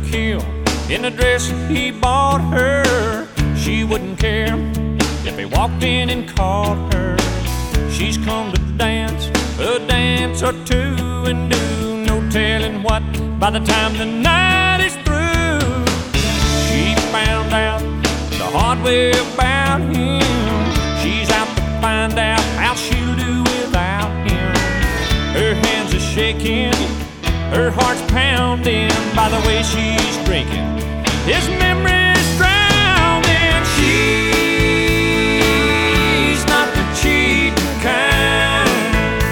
kill in the dress he bought her. She wouldn't care if he walked in and caught her. She's come to dance a dance or two and do no telling what by the time the night is through. She found out the hard way about him. She's out to find out how she'll do without him. Her hands are shaking, her heart's pounding by the way she's drinking. His memory's drowning. She's not the cheating kind.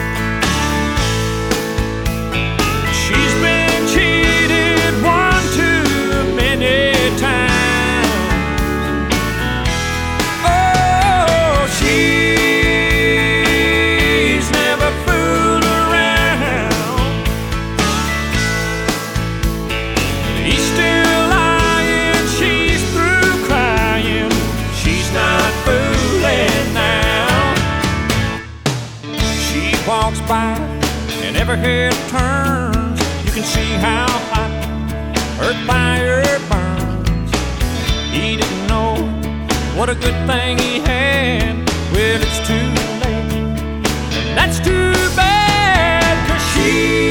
She's been cheated one too many times. Oh, she's never fooled around. He's still lying, she's through crying. She's not fooling now. She walks by and every head turns. You can see how hot her fire burns. He didn't know what a good thing he had. Well, it's too late, and that's too bad, 'cause she